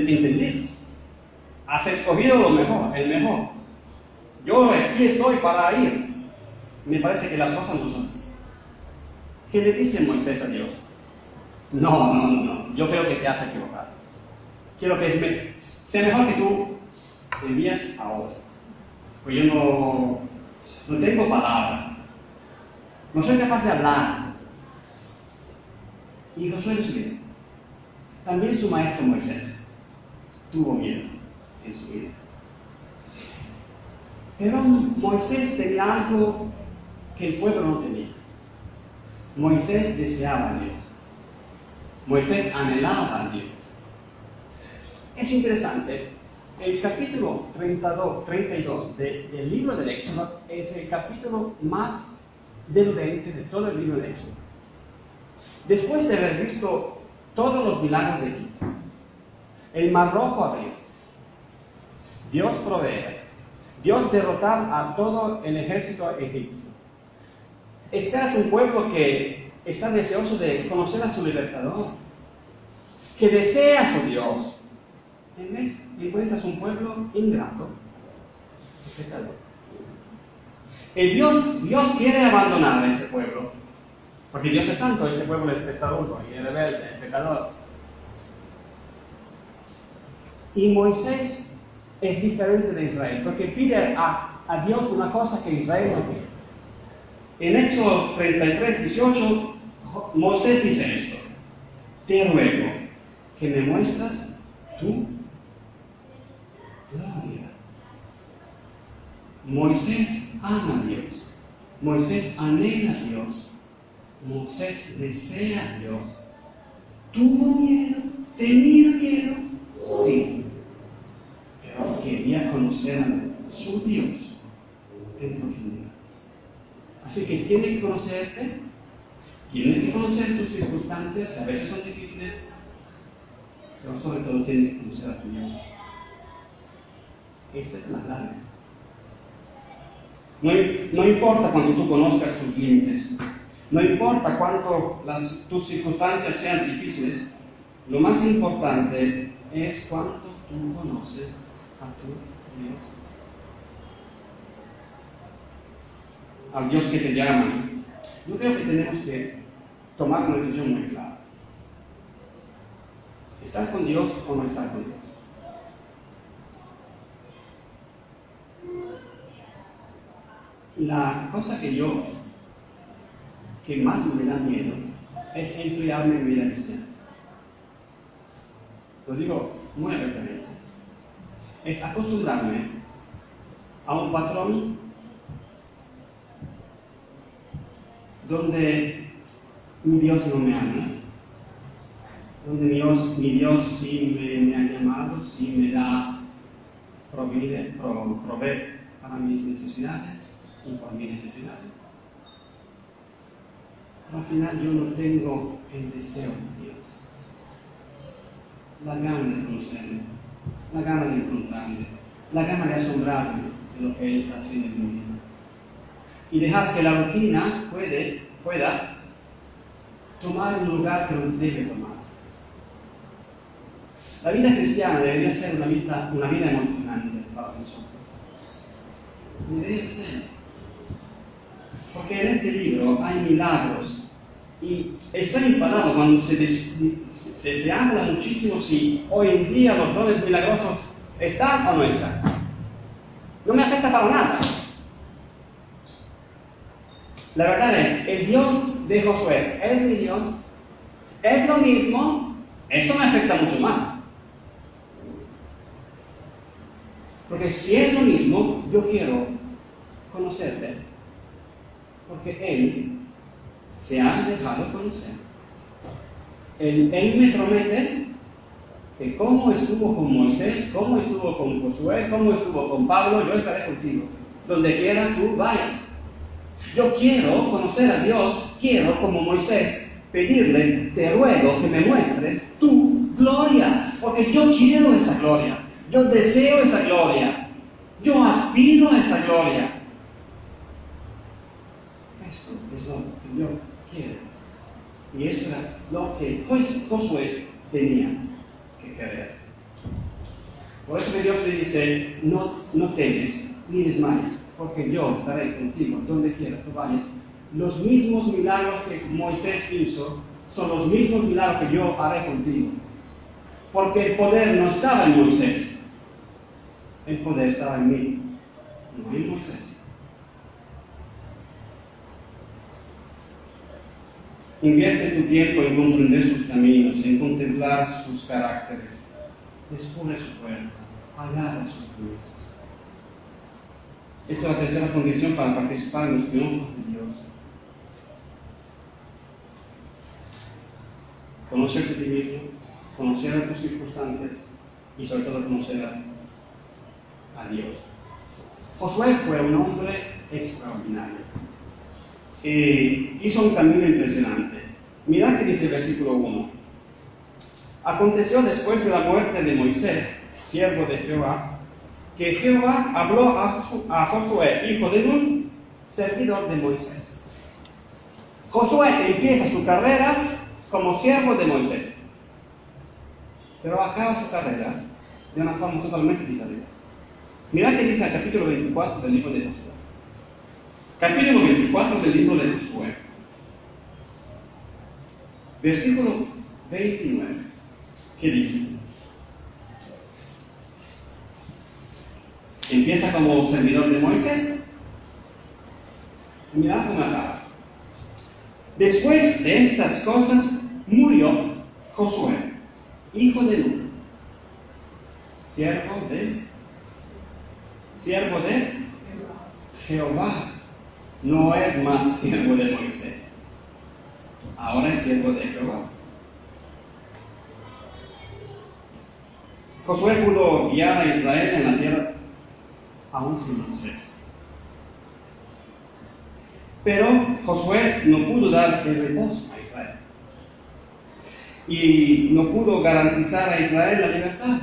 Has escogido lo mejor, el mejor. Yo aquí estoy para ir. Me parece que las cosas no son así. ¿Qué le dice Moisés a Dios? No, yo creo que te has equivocado. Quiero que sea mejor que tú te envíes a otro. Pues yo no tengo palabra. No soy capaz de hablar. Y Josué lo sigue. También su maestro Moisés tuvo miedo en su vida. Pero Moisés tenía algo que el pueblo no tenía. Moisés deseaba a Dios. Moisés anhelaba a Dios. Es interesante, el capítulo 32 del libro del Éxodo es el capítulo más deludente de todo el libro del Éxodo. Después de haber visto todos los milagros de Egipto, el Mar Rojo abrirse, Dios proveer, Dios derrotar a todo el ejército egipcio, Esperas un pueblo que está deseoso de conocer a su libertador, que desea a su Dios. En vez, encuentras un pueblo ingrato, pecador. Dios quiere abandonar a ese pueblo, porque Dios es santo, ese pueblo es pecador y es rebelde, es pecador. Y Moisés es diferente de Israel, porque pide a Dios una cosa que Israel no pide. En Éxodo 33, 18, Moisés dice esto: te ruego que me muestras tu gloria. Moisés ama a Dios, Moisés anhela a Dios, Moisés desea a Dios. ¿Tuvo miedo? ¿Tenía miedo? Sí, pero quería conocer a su Dios en profundidad. Así que tiene que conocerte, tiene que conocer tus circunstancias, que a veces son difíciles, pero sobre todo tiene que conocer a tu Dios. Esta es la clave. No importa cuando tú conozcas tus límites, no importa cuánto tus circunstancias sean difíciles, lo más importante es cuánto tú conoces a tu Dios. Al Dios que te llama. Yo creo que tenemos que tomar una decisión muy clara. ¿Estar con Dios o no estar con Dios? La cosa que más me da miedo es emplearme en mi vida cristiana. Lo digo muy abiertamente. Es acostumbrarme a un patrón donde mi Dios no me ama, donde mi Dios sí me ha llamado, sí me da, provee para mis necesidades y por mis necesidades. Pero al final yo no tengo el deseo de Dios, la gana de conocerme, la gana de encontrarme, la gana de asombrarme de lo que Él está haciendo en mi vida. Y dejar que la rutina pueda tomar un lugar que no debe tomar. La vida cristiana debería ser una vida emocionante para nosotros. Debería ser. Porque en este libro hay milagros. Y estoy enfadado cuando se habla muchísimo si hoy en día los dones milagrosos están o no están. No me afecta para nada. La verdad es, el Dios de Josué es mi Dios, es lo mismo, eso me afecta mucho más. Porque si es lo mismo, yo quiero conocerte, porque Él se ha dejado conocer. Él me promete que como estuvo con Moisés, como estuvo con Josué, como estuvo con Pablo, yo estaré contigo, donde quiera tú vayas. Yo quiero conocer a Dios, quiero, como Moisés, pedirle, te ruego que me muestres tu gloria, porque yo quiero esa gloria, yo deseo esa gloria, yo aspiro a esa gloria. Esto es lo que yo quiero. Y eso era lo que Josué tenía que querer. Por eso que Dios le dice, no temes ni desmayes, porque yo estaré contigo donde quiera tú vayas. Los mismos milagros que Moisés hizo son los mismos milagros que yo haré contigo. Porque el poder no estaba en Moisés, el poder estaba en mí, no en Moisés. Invierte tu tiempo en comprender sus caminos, en contemplar sus caracteres. Descubre su fuerza, agarra sus promesas. Esta es la tercera condición para participar en los triunfos de Dios. Conocerte a ti mismo, conocer a tus circunstancias y sobre todo conocer a Dios. Josué fue un hombre extraordinario. Hizo un camino impresionante. Mirad que dice el versículo 1. Aconteció después de la muerte de Moisés, siervo de Jehová, que Jehová habló a Josué, hijo de Nun, servidor de Moisés. Josué empieza su carrera como siervo de Moisés, pero acaba su carrera de una forma totalmente diferente. Mirad que dice el capítulo 24 del libro de Josué. Capítulo 24 del libro de Josué. Versículo 29. ¿Qué dice? Empieza como servidor de Moisés. Y mirad cómo acaba. Después de estas cosas murió Josué, hijo de Nun, siervo de Jehová. No es más siervo de Moisés, ahora es siervo de Jehová. Josué pudo guiar a Israel en la tierra aún sin Moisés. Pero Josué no pudo dar el reposo a Israel. Y no pudo garantizar a Israel la libertad.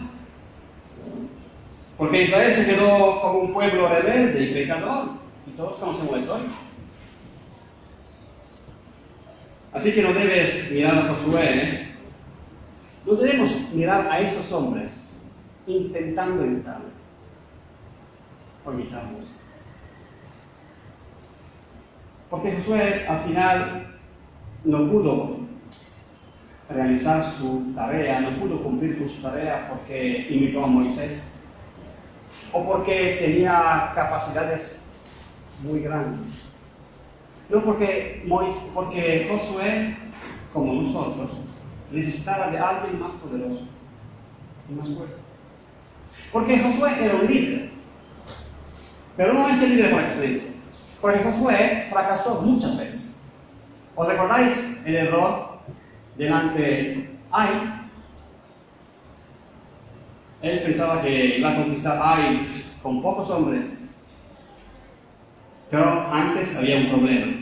Porque Israel se quedó como un pueblo rebelde y pecador. Y todos conocemos eso hoy. Así que no debes mirar a Josué. No debemos mirar a esos hombres intentando imitarles. O imitarlos. Porque Josué al final no pudo realizar su tarea, no pudo cumplir con su tarea porque imitó a Moisés o porque tenía capacidades muy grandes. No porque Josué, como nosotros, necesitaba de alguien más poderoso y más fuerte. Porque Josué era un líder, pero no es el líder por excelencia. Porque Josué fracasó muchas veces. ¿Os recordáis el error delante de Ai? Él pensaba que iba a conquistar Ai con pocos hombres. Pero antes había un problema.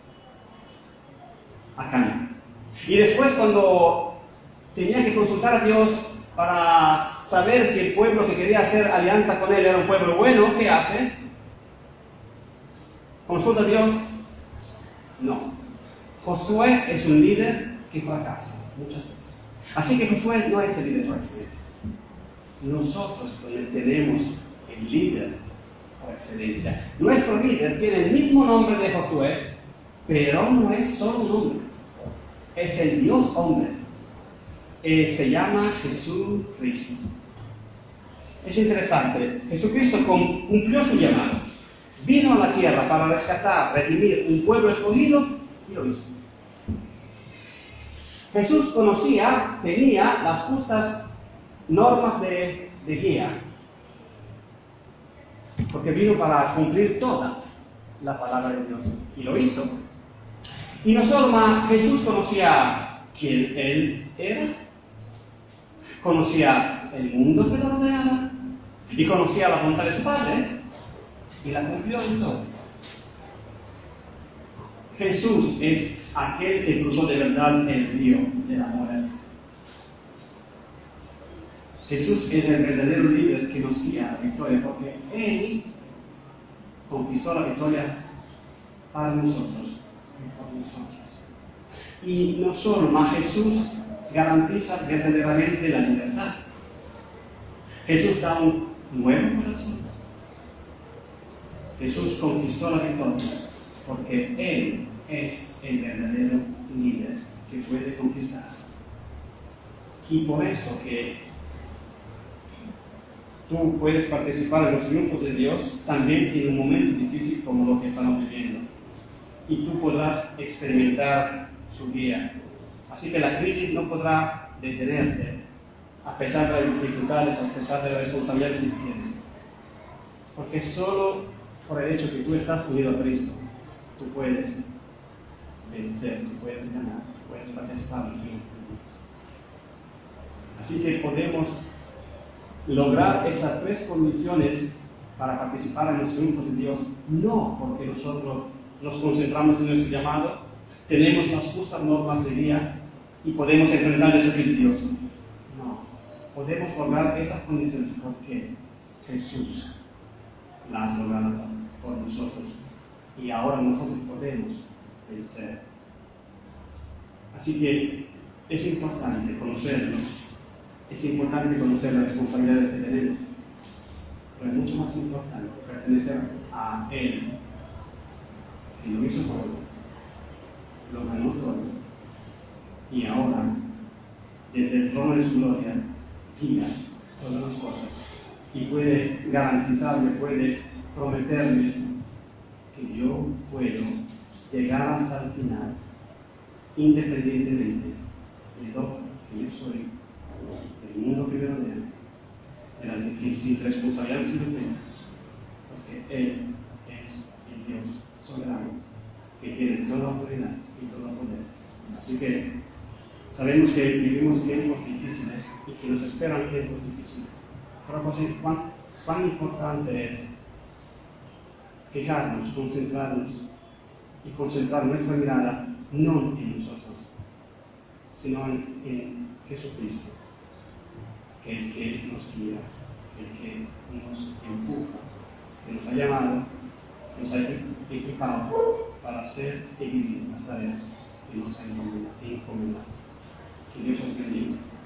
Acá. Y después, cuando tenía que consultar a Dios para saber si el pueblo que quería hacer alianza con él era un pueblo bueno, ¿qué hace? ¿Consulta a Dios? No. Josué es un líder que fracasa muchas veces. Así que Josué no es el líder por excelencia. Nosotros tenemos el líder por excelencia. Nuestro líder tiene el mismo nombre de Josué, pero no es solo un hombre. Es el Dios hombre. Se llama Jesucristo. Es interesante. Jesucristo cumplió su llamado. Vino a la tierra para rescatar, redimir un pueblo escogido y lo hizo. Jesús tenía las justas normas de guía, porque vino para cumplir toda la palabra de Dios y lo hizo. Y no solo más, Jesús conocía quién Él era, conocía el mundo que lo rodeaba y conocía la voluntad de su Padre. Y la cumplió en todo. Jesús es aquel que cruzó de verdad el río de la muerte. Jesús es el verdadero líder que nos guía a la victoria, porque Él conquistó la victoria para nosotros y por nosotros. Y no solo, mas Jesús garantiza verdaderamente la libertad. Jesús da un nuevo corazón. Jesús conquistó la victoria porque Él es el verdadero líder que puede conquistar. Y por eso que tú puedes participar en los triunfos de Dios también en un momento difícil como lo que estamos viviendo. Y tú podrás experimentar su guía. Así que la crisis no podrá detenerte a pesar de las dificultades, a pesar de las responsabilidades que tienes. Porque solo por el hecho que tú estás unido a Cristo, tú puedes vencer, tú puedes ganar, tú puedes participar en el triunfo. Así que podemos lograr estas tres condiciones para participar en los triunfos de Dios, no porque nosotros nos concentramos en nuestro llamado, tenemos las justas normas de guía y podemos enfrentar desafíos. No, podemos lograr esas condiciones porque Jesús las ha logrado por nosotros y ahora nosotros podemos vencer Así que es importante conocernos, es importante conocer las responsabilidades que tenemos, pero es mucho más importante pertenecer a Él, que lo hizo todo, lo ganó todo, y ahora, desde el trono de su gloria, guía todas las cosas, y puede garantizarme, puede prometerme que yo puedo llegar hasta el final, independientemente de lo que yo soy, del mundo que veo de las difíciles responsabilidades que yo tengo, porque Él es el Dios soberano, que tiene toda autoridad y todo poder. Así que sabemos que vivimos tiempos difíciles y que nos esperan tiempos difíciles. Pero pues, ¿cuán importante es fijarnos, concentrarnos y concentrar nuestra mirada no en nosotros, sino en Jesucristo, que es el que nos guía, el que nos empuja, que nos ha llamado, nos ha equipado para hacer y vivir las tareas que nos ha encomendado. Que Dios os bendiga.